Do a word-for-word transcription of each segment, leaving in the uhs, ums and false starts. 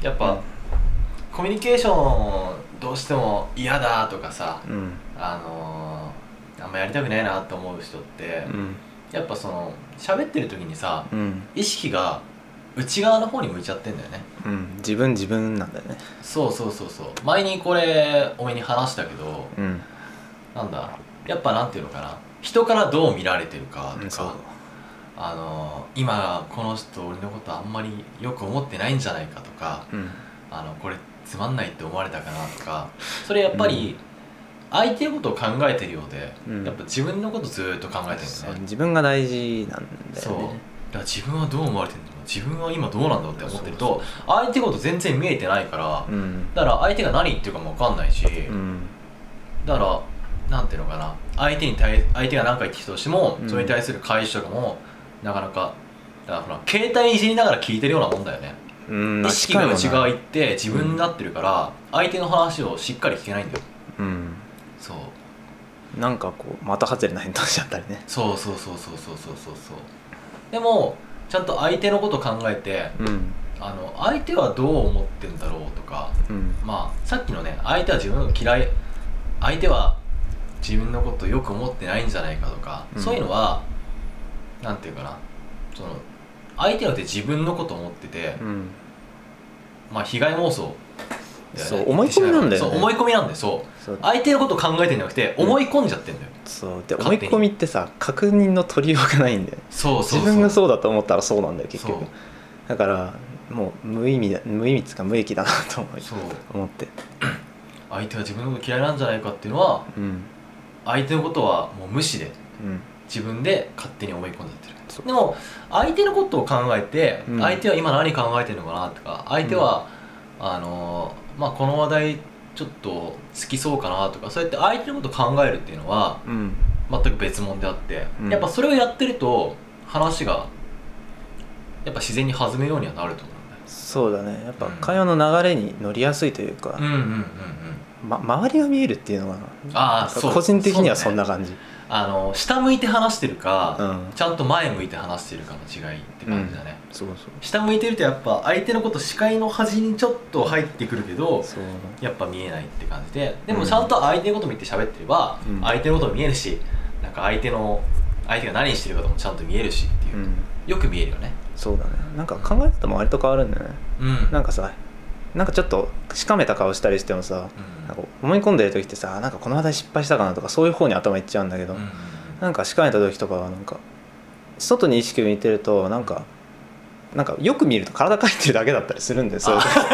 やっぱ、うん、コミュニケーションどうしても嫌だとかさ、うん、あのー、あんまやりたくないなと思う人って、うん、やっぱその喋ってる時にさ、うん、意識が内側の方に向いちゃってんだよね、 うん、自分自分なんだよね。 そうそうそうそう。前にこれお目に話したけど、うん、なんだやっぱなんていうのかな、人からどう見られてるかとか、うん、あの今この人俺のことあんまりよく思ってないんじゃないかとか、うん、あのこれつまんないって思われたかなとか、それやっぱり相手のことを考えてるようで、うん、やっぱ自分のことずっと考えてるんだよね。 自分が大事なんだよね。 そうだから自分はどう思われてるんだろう、自分は今どうなんだろうって思ってると、相手のこと全然見えてないから、うん、だから相手が何言ってるかも分かんないし、うん、だからなんていうのかな、相手に対相手が何か言ってきたとしても、うん、それに対する返しとかもなかなか、だからほら携帯いじりながら聞いてるようなもんだよね。うん、意識が内側行って自分になってるから、相手の話をしっかり聞けないんだよ。うん、 そうなんかこう的外れな返答しちゃったりね。 そうそうそうそうそうそうそうそう。でもちゃんと相手のこと考えて、うん、あの相手はどう思ってんだろうとか、うん、まあさっきのね、相手は自分の嫌い、相手は自分のことよく思ってないんじゃないかとか、うん、そういうのはなんていうかな、その相手によって自分のこと思ってて、うん、まあ被害妄想、 ね、そう思い込みなんだよね。 そう思い込みなんだよ。そうそう相手のことを考えてるんじゃなくて思い込んじゃってんだよ、 うん、そうで思い込みってさ、確認の取りようがないんだよ。 そうそうそう、 自分がそうだと思ったらそうなんだよ結局。だからもう無意味だ、無意味つか無益だなと思そう思って相手は自分のこと嫌いなんじゃないかっていうのは、うん、相手のことはもう無視で、うん、自分で勝手に思い込んじゃってる。でも相手のことを考えて、うん、相手は今何考えてるのかなとか、相手は、うん、あのまあこの話題ちょっと好きそうかなとか、そうやって相手のことを考えるっていうのは、うん、全く別物であって、うん、やっぱそれをやってると話がやっぱ自然に弾むようにはなると思うんだよ。 そうだね、やっぱ会話の流れに乗りやすいというか、うんうんうんうんま、周りが見えるっていうのはあ個人的にはそんな感じ、ね、 あの下向いて話してるか、うん、ちゃんと前向いて話してるかの違いって感じだね、うん、そうそう。下向いてるとやっぱ相手のこと視界の端にちょっと入ってくるけどやっぱ見えないって感じで、でもちゃんと相手のこと見て喋ってれば、うん、相手のこと見えるし、なんか相手の相手が何してるかもちゃんと見えるしっていう、うん、よく見えるよね。 そうだね、なんか考え方も割と変わるんだよね、うん、なんかさ、なんかちょっとしかめた顔したりしてもさ、うん、なんか思い込んでる時ってさ、なんかこの話題失敗したかなとかそういう方に頭いっちゃうんだけど、うん、なんかしかめた時とかはなんか外に意識を向いてるとなんかなんかよく見ると体返ってるだけだったりするんで、そういう時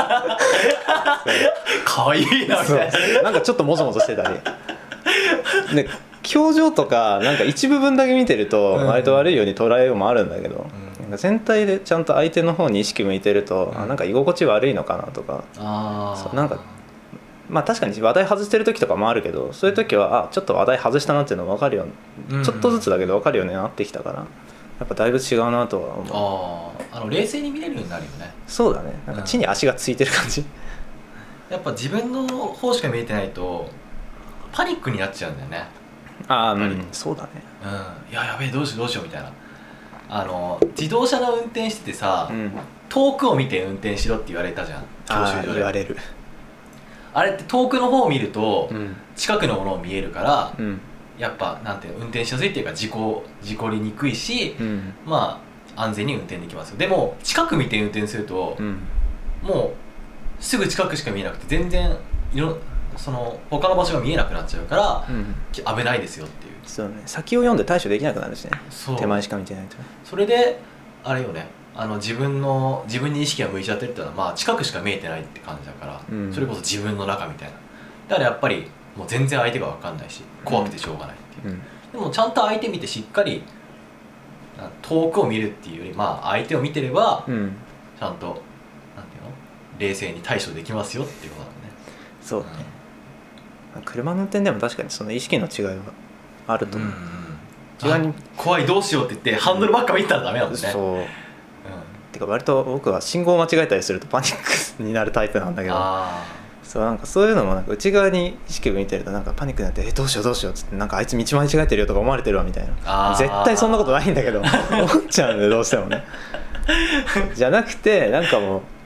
かわいいなみたいな、 なんかちょっともぞもぞしてたりで表情とかなんか一部分だけ見てると割と悪いように捉えようもあるんだけど、うん、なんか全体でちゃんと相手の方に意識向いてると、うん、あなんか居心地悪いのかなとか、あそうなんかまあ確かに話題外してる時とかもあるけど、そういう時はあちょっと話題外したなっていうの分かるよ、うんうん、ちょっとずつだけど分かるようになってきたから、やっぱだいぶ違うなとは思う。ああの冷静に見れるようになるよね。 そうだね、なんか地に足がついてる感じ、うん、 やっぱ自分の方しか見えてないとパニックになっちゃうんだよね。 ああ、うん、そうだね、 うん、いややべえどうしようどうしようみたいな。あの自動車の運転しててさ、うん、遠くを見て運転しろって言われたじゃん、教習所で。 言われる。 あれって遠くの方を見ると、うん、近くのものを見えるから、うん、やっぱなんていうの運転しやすいっていうか事故事故りにくいし、うん、まあ安全に運転できますよ。でも近く見て運転すると、うん、もうすぐ近くしか見えなくて全然いろその他の場所が見えなくなっちゃうから、うん、危ないですよっていう。 そうね、先を読んで対処できなくなるしね。手前しか見てないと。 それであれよね、あの自分の自分に意識が向いちゃってるってのは、まあ近くしか見えてないって感じだから、うん、それこそ自分の中みたいな。だからやっぱりもう全然相手が分かんないし怖くてしょうがないっていう、うん、でもちゃんと相手見てしっかり遠くを見るっていうより、まあ相手を見てれば、うん、ちゃんとなんていうの冷静に対処できますよっていうことだね。 そうね、うん、車の運転でも確かにその意識の違いはあると思う、うんうん、 違いに怖いどうしようって言ってハンドルばっか見たらダメなんだね。 そう、うん、てか割と僕は信号間違えたりするとパニックになるタイプなんだけど、あそうなんかそういうのもなんか内側に意識を見てるとなんかパニックになってえどうしようどうしようっつってなんかあいつ道間違えてるよとか思われてるわみたいな、絶対そんなことないんだけど思っちゃうんでどうしてもねじゃなくてなんかもう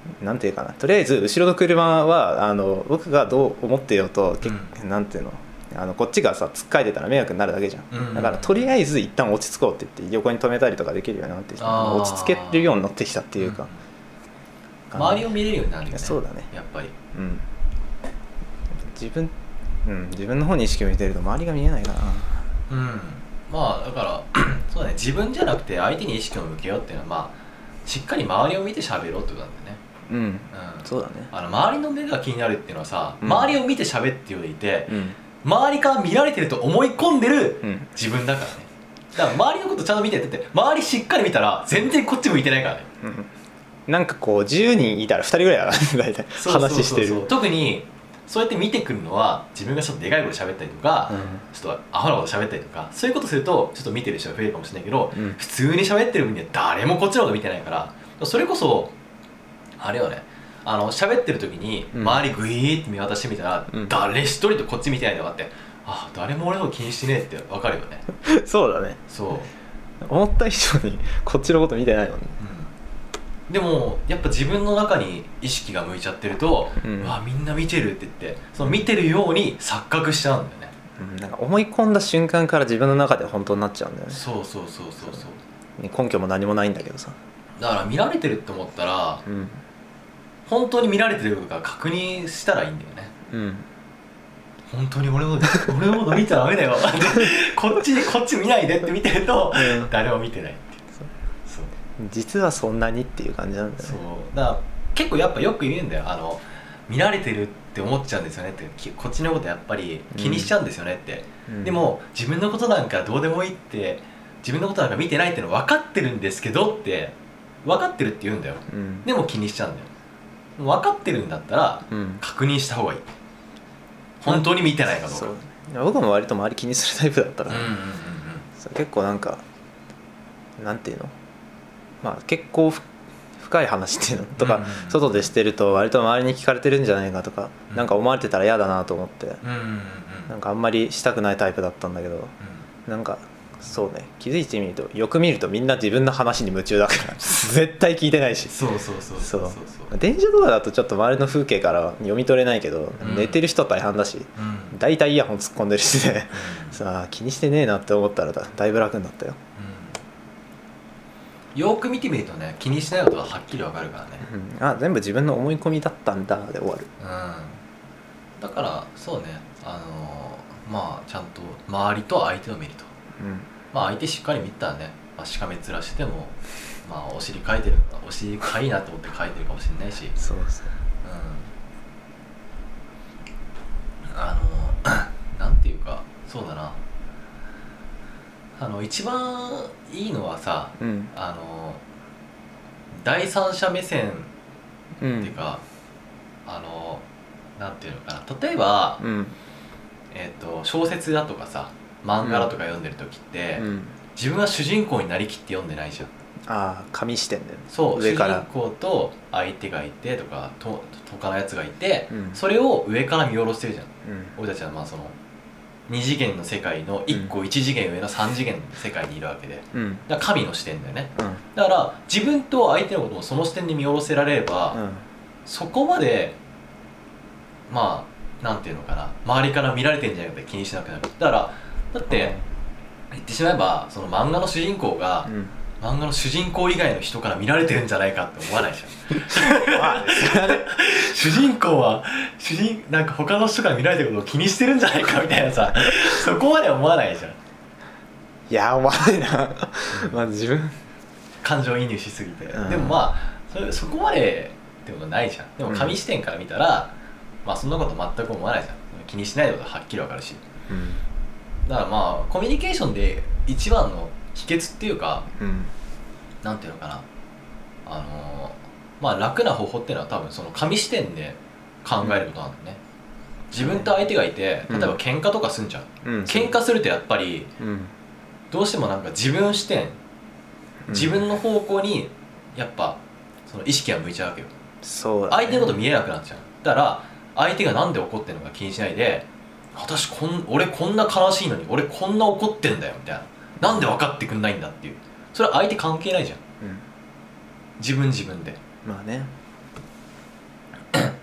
なんていうかな、とりあえず後ろの車はあの僕がどう思ってようと、うん、なんていうの、あのこっちがさ突っかいてたら迷惑になるだけじゃん、うんうん、だからとりあえず一旦落ち着こうって言って横に止めたりとかできるようになってきた、落ち着けるようになってきたっていうか、 うん、周りを見れるようになるよね。 そうだね、 やっぱり、 うん、自分、うん、自分の方に意識を向いてると周りが見えないかな。 うん、まあだからそうだね、自分じゃなくて相手に意識を向けようっていうのは、まあしっかり周りを見て喋ろうってことなんだよね。 うん、うん、そうだね。 あの周りの目が気になるっていうのはさ、うん、周りを見て喋ってようでいて、うん、周りから見られてると思い込んでる自分だからね。だから周りのことちゃんと見てってて、周りしっかり見たら全然こっち向いてないからね。 うん、なんかこうじゅうにんいたらふたりぐらいだな大体話してる。そうそうそうそう、 特にそうやって見てくるのは自分がちょっとでかいこと喋ったりとか、うん、ちょっとアホなこと喋ったりとか、そういうことするとちょっと見てる人が増えるかもしれないけど、うん、普通に喋ってる分には誰もこっちのこと見てないから、それこそあれよね、あの喋ってる時に周りグイーって見渡してみたら、うん、誰一人とこっち見てないとかって、あ、誰も俺のこと気にしてねえって分かるよね。 そうだね。 そう思った以上にこっちのこと見てないのね。 でもやっぱ自分の中に意識が向いちゃってると、うん、うわみんな見てるって言って、その見てるように錯覚しちゃうんだよね、 うん、なんか思い込んだ瞬間から自分の中で本当になっちゃうんだよね。 そうそうそうそうそう、 根拠も何もないんだけどさ。だから見られてるって思ったら、うん、本当に見られてるか確認したらいいんだよね。うん、本当に俺の俺のこと見ちゃダメだよこっちこっち見ないでって見てると、うん、誰も見てない。 実はそんなにっていう感じなんだよね。 そうだから結構やっぱよく言うんだよ、あの見られてるって思っちゃうんですよねって、こっちのことやっぱり気にしちゃうんですよねって、うん、でも自分のことなんかどうでもいいって、自分のことなんか見てないっての分かってるんですけどって分かってるって言うんだよ、うん、でも気にしちゃうんだよ。分かってるんだったら確認した方がいい、うん、本当に見てないかどうか。 そう、僕も割と周り気にするタイプだったから、うんうんうんうん、結構なんかなんていうの、まあ、結構深い話っていうのとか、うんうんうん、外でしてると割と周りに聞かれてるんじゃないかとか、うん、なんか思われてたら嫌だなと思って、うんうんうん、なんかあんまりしたくないタイプだったんだけど、うん、なんかそうね、気づいてみるとよく見るとみんな自分の話に夢中だから絶対聞いてないし。 そうそうそうそうそうそう、電車とかだとちょっと周りの風景から読み取れないけど、うん、寝てる人大半だし、うん、大体イヤホン突っ込んでるしで、うん、さあ気にしてねえなって思ったら だ, だいぶ楽になったよ。 よく見てみるとね、気にしないことがはっきり分かるからね、 うん、あ、全部自分の思い込みだったんだで終わる、 うん、だからそうね、あのー、まあちゃんと周りと相手を見ると、うん、まあ相手しっかり見たらね、まあ、しかめ面しても、まあお尻かいてる、お尻かいいなと思ってかいてるかもしれないし、 そうそう、 うん、あのー、なんていうか、そうだな、あの一番いいのはさ、うん、あの第三者目線っていうか、うん、あのなんていうのかな、例えば、うん、えーと、小説だとかさ漫画だとか読んでる時って、うん、自分は主人公になりきって読んでないじゃん。 ああ、紙視点で、ね、 そう、上から主人公と相手がいてとかと他のやつがいて、うん、それを上から見下ろしてるじゃん、うん、俺たちはまあそのに次元の世界のいっこいち次元上のさん次元の世界にいるわけで、うん、だから神の視点だよね、うん、だから自分と相手のこともその視点で見下ろせられれば、うん、そこまでまあなんていうのかな、周りから見られてんじゃないかって気にしなくなる。だからだって、言ってしまえばその漫画の主人公が、うん、漫画の主人公以外の人から見られてるんじゃないかって思わないじゃん主人公は主人なんか他の人から見られてることを気にしてるんじゃないかみたいなさそこまで思わないじゃん。 いや思わないなまあ自分感情移入しすぎて、うん、でもまあ そ, そこまでってことないじゃん。でも紙視点から見たら、うん、まあそんなこと全く思わないじゃん。気にしないことはっきり分かるし、うん、だからまあコミュニケーションで一番の秘訣っていうか、うん、なんていうのかな、あのー、まあ楽な方法っていうのは多分その紙視点で考えることなんだね、うん、自分と相手がいて、例えば喧嘩とかすんじゃん、うん、喧嘩するとやっぱり、うん、どうしてもなんか自分視点、自分の方向にやっぱその意識が向いちゃうわけよ。 そうだね、 相手のこと見えなくなっちゃう。だから相手がなんで怒ってるのか気にしないで、私こん俺こんな悲しいのに俺こんな怒ってんだよみたいな、なんで分かってくんないんだっていう、それは相手関係ないじゃん、うん、自分自分で。 まあね、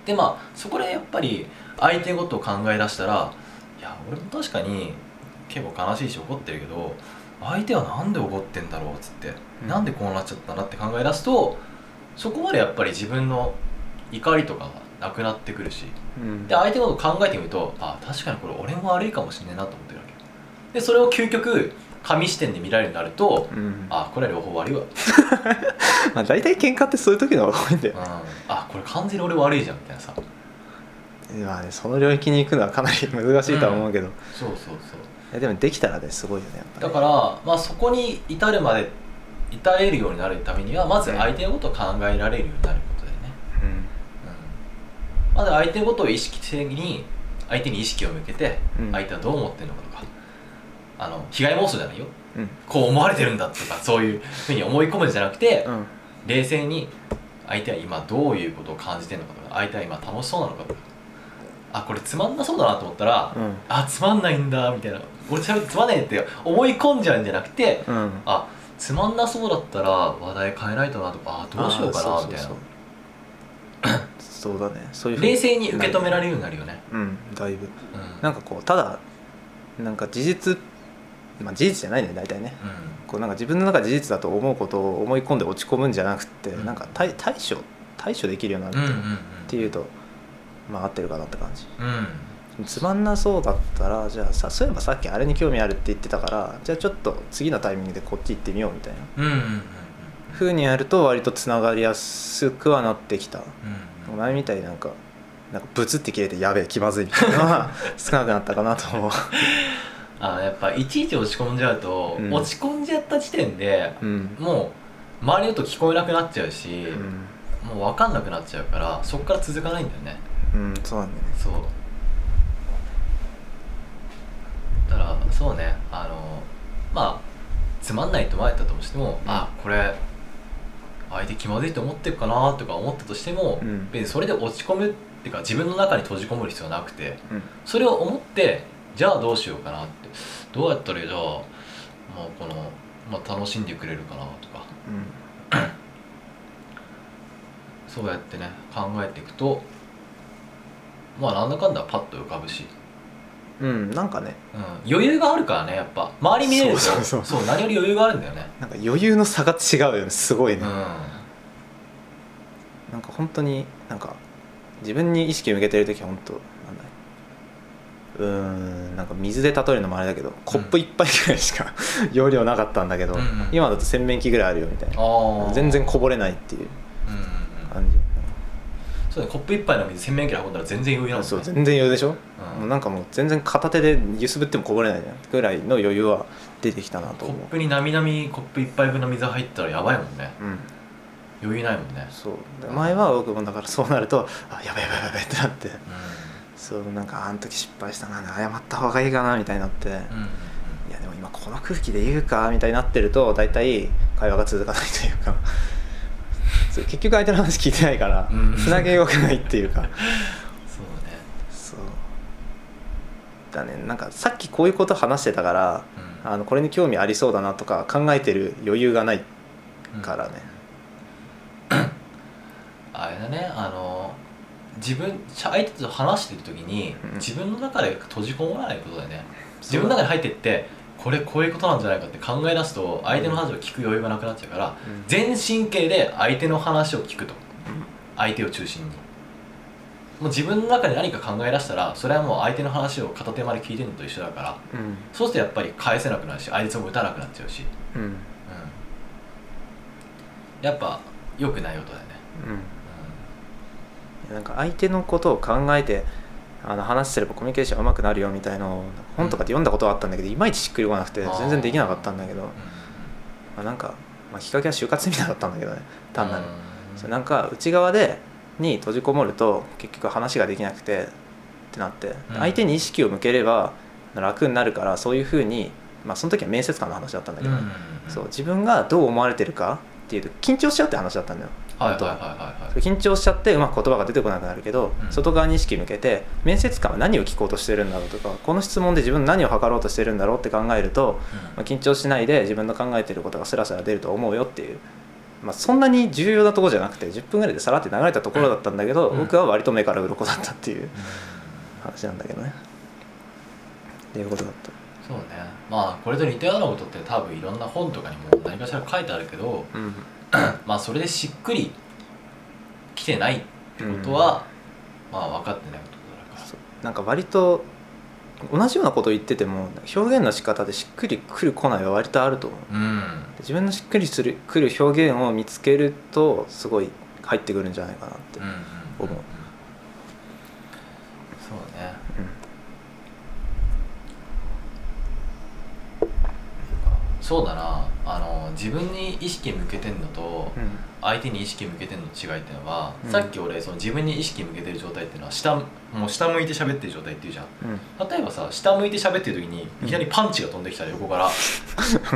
でまあそこでやっぱり相手のことを考え出したら、いや俺も確かに結構悲しいし怒ってるけど、相手はなんで怒ってんだろうっつって、うん、なんでこうなっちゃったんだって考え出すと、そこまでやっぱり自分の怒りとかがなくなってくるし、うん、で相手のことを考えてみると、あ確かにこれ俺も悪いかもしれないなと思ってるわけで、それを究極紙視点で見られるようになると、うん、あこれは両方悪いわまあ大体喧嘩ってそういう時の方が多いんだよ、うん、 あこれ完全に俺悪いじゃんみたいなさ、 まあね、その領域に行くのはかなり難しいとは思うけど、うん、 そうそうそう、 でもできたらねすごいよねやっぱり。 だから、まあ、そこに至るまで至れるようになるためにはまず相手のことを考えられるようになることだよね、うんうん、まず相手のことを意識的に相手に意識を向けて、相手はどう思ってるのかとか、あの被害妄想じゃないよ、うん、こう思われてるんだとかそういうふうに思い込むんじゃなくて、うん、冷静に相手は今どういうことを感じてるのかとか、相手は今楽しそうなのかとか、あこれつまんなそうだなと思ったら、うん、あつまんないんだみたいな、俺それつまんねえって思い込んじゃうんじゃなくて、うん、あつまんなそうだったら話題変えないとなとか、あどうしようかなみたいな、 そうだね、そういう冷静に受け止められるようになるよね。 うんだいぶ、うん、なんかこうただなんか事実、まあ事実じゃないね大体ね、うん、こうなんか自分の中で事実だと思うことを思い込んで落ち込むんじゃなくて、うん、なんか 対, 対処対処できるようになるっていうと、まあ合ってるかなって感じ、うん、つまんなそうだったら、じゃあさそういえばさっきあれに興味あるって言ってたから、じゃあちょっと次のタイミングでこっち行ってみようみたいな、うんうんうんうん、風にやると割とつながりやすくはなってきた、うんうん、前みたいになんかなんかブツって切れてやべえ気まずいみたいなのは少なくなったかなと思うあやっぱいちいち落ち込んじゃうと、うん、落ち込んじゃった時点で、うん、もう周りの音聞こえなくなっちゃうし、うん、もう分かんなくなっちゃうから、そっから続かないんだよね。 うんそうなんだよね。 そうだからそうね、あのまあつまんないと思われたとしても、うん、あこれ相手気まずいと思ってるかなとか思ったとしても、うん、別にそれで落ち込むっていうか自分の中に閉じこもる必要はなくて、うん、それを思ってじゃあどうしようかなって、どうやったらじゃあ、まあこのまあ、楽しんでくれるかなとか、うん、そうやってね考えていくと、まあなんだかんだパッと浮かぶし、 うんなんかね、 うん、余裕があるからね、やっぱ周り見えるとそうそうそうそう、何より余裕があるんだよね。 なんか余裕の差が違うよね、すごいね、うん、なんか本当になんか自分に意識を向けてる時は本当なんだうーんなんか水で例えるのもあれだけど、コップ一杯ぐらいしか容量なかったんだけど、うんうん、今だと洗面器ぐらいあるよみたいな、全然こぼれないっていう感じ、うんうん、 そうね、コップ一杯の水洗面器で運んだら全然余裕なんですね。 そう全然余裕でしょ、うん、もうなんかもう全然片手で揺すぶってもこぼれないじゃんぐらいの余裕は出てきたなと思う。 コップになみなみコップ一杯分の水入ったらやばいもんね、うん余裕ないもんね。 そう前は僕もだからそうなるとあやばいやばいやばいってなって、うん、そうなんかあの時失敗したな謝った方がいいかなみたいになって、うんうんうん、いやでも今この空気で言うかみたいになってると大体会話が続かないというかそう結局相手の話聞いてないからつなげようがないっていうかそうねそうだね。なんかさっきこういうこと話してたから、うん、あのこれに興味ありそうだなとか考えてる余裕がないからね、うんあれだね、あの自分相手と話してる時に、うん、自分の中で閉じこもらないことだよね。自分の中に入ってってこれこういうことなんじゃないかって考え出すと相手の話を聞く余裕がなくなっちゃうから、うん、全神経で相手の話を聞くと、うん、相手を中心にもう自分の中で何か考え出したらそれはもう相手の話を片手まで聞いてるのと一緒だから、うん、そうするとやっぱり返せなくなるし相手も打たなくなっちゃうし、うんうん、やっぱ良くないことだよね、 うん、なんか相手のことを考えてあの話すればコミュニケーション上手くなるよみたいなのを本とかで読んだことはあったんだけど、いまいちしっくりこなくて全然できなかったんだけど、まあ、なんか、まあ、きっかけは就活みたいだったんだけどね単なる、それなんか内側でに閉じこもると結局話ができなくてってなって、相手に意識を向ければ楽になるから、そういうふうに、まあ、その時は面接官の話だったんだけど、そう自分がどう思われてるかっていうと緊張しちゃうって話だったんだよ。はいはいはいはい、緊張しちゃってうまく言葉が出てこなくなるけど、うん、外側に意識向けて面接官は何を聞こうとしてるんだろうとか、この質問で自分何を測ろうとしてるんだろうって考えると、うんまあ、緊張しないで自分の考えてることがスラスラ出ると思うよっていうまあ、そんなに重要なところじゃなくてじゅっぷんぐらいでさらって流れたところだったんだけど、うん、僕は割と目から鱗だったっていう話なんだけどね、っていうことだった。 そうね、まあこれと似たようなことって多分いろんな本とかにも何かしら書いてあるけど、うん、まあそれでしっくりきてないってことは、うん、まあ分かってないことだから、 なんか割と同じようなことを言ってても表現の仕方でしっくりくる来ないは割とあると思う、うん、自分のしっくりするくる表現を見つけるとすごい入ってくるんじゃないかなって思う、うんうんうんうん、そうね、うん、そうだな、あの自分に意識向けてんのと、うん、相手に意識向けてんの違いっていうのは、うん、さっき俺その自分に意識向けてる状態っていうのは下もう下向いて喋ってる状態っていうじゃん、うん、例えばさ下向いて喋ってる時にいきなりパンチが飛んできたら横から、うん、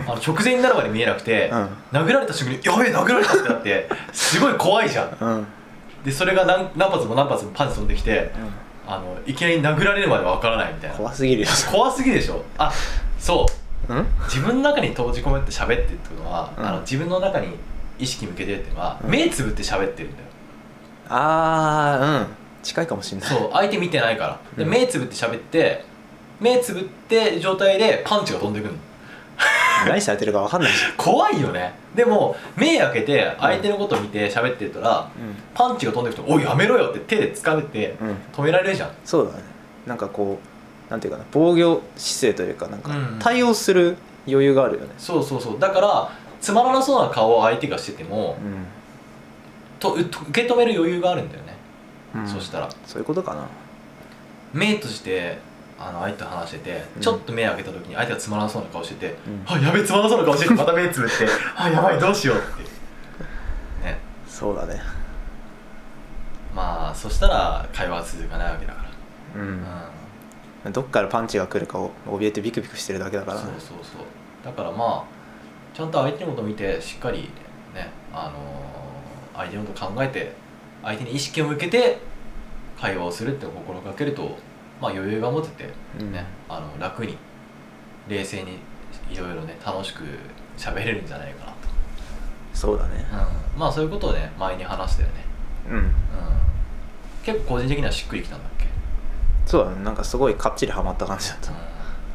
あの直前になるまで見えなくて、うん、殴られた瞬間にやべえ殴られたってなってすごい怖いじゃん、うん、でそれが 何, 何発も何発もパンチ飛んできて、うん、あのいきなり殴られるまでわからないみたいな。 怖すぎるよ。 怖すぎるでしょ。あ、そう自分の中に閉じ込めて喋ってるってことは、うん、あの自分の中に意識向けてるっていうのは、うん、目つぶって喋ってるんだよ。 あー、うん、近いかもしれない。 そう、相手見てないから、で、うん、目つぶって喋って目つぶって状態でパンチが飛んでくるの何されてるか分かんないじゃん怖いよね。でも目開けて相手のことを見て喋ってたら、うん、パンチが飛んでくると「おいやめろよ」って手で掴めて止められるじゃん、うん、 そうだね。なんかこうなんていうかな、防御姿勢というか、なんか対応する余裕があるよね、うん、 そうそうそう。だからつまらなそうな顔を相手がしてても、うん、と受け止める余裕があるんだよね、うん、そしたらそういうことかな。 目閉じてあの相手と話してて、うん、ちょっと目開けた時に相手がつまらなそうな顔してて、うん、あ、やべえつまらなそうな顔しててまた目つぶってあ、やばいどうしようってね。 そうだね。 まあそしたら会話は続かないわけだから、うんうん、どっからパンチが来るかを怯えてビクビクしてるだけだから、ね、 そうそうそう。だからまあちゃんと相手のことを見てしっかりね、あのー、相手のことを考えて相手に意識を向けて会話をするって心がけると、まあ、余裕が持てて、ね、うん、あの楽に冷静にいろいろね楽しく喋れるんじゃないかなと。 そうだね、 うん、まあそういうことをね前に話してるね、うん、うん、結構個人的にはしっくりきたんだっけ。 そうだね、なんかすごいかっちりハマった感じだった、うん、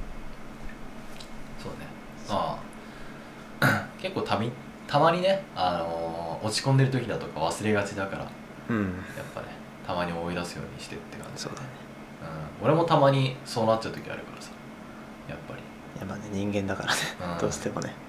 そうね。まあ結構たみたまにね、あのー、落ち込んでる時だとか忘れがちだから、うん、やっぱねたまに思い出すようにしてって感じ。 そうだね、 うん、俺もたまにそうなっちゃう時あるからさ、やっぱり。 やっぱね人間だからね、うん、どうしてもね。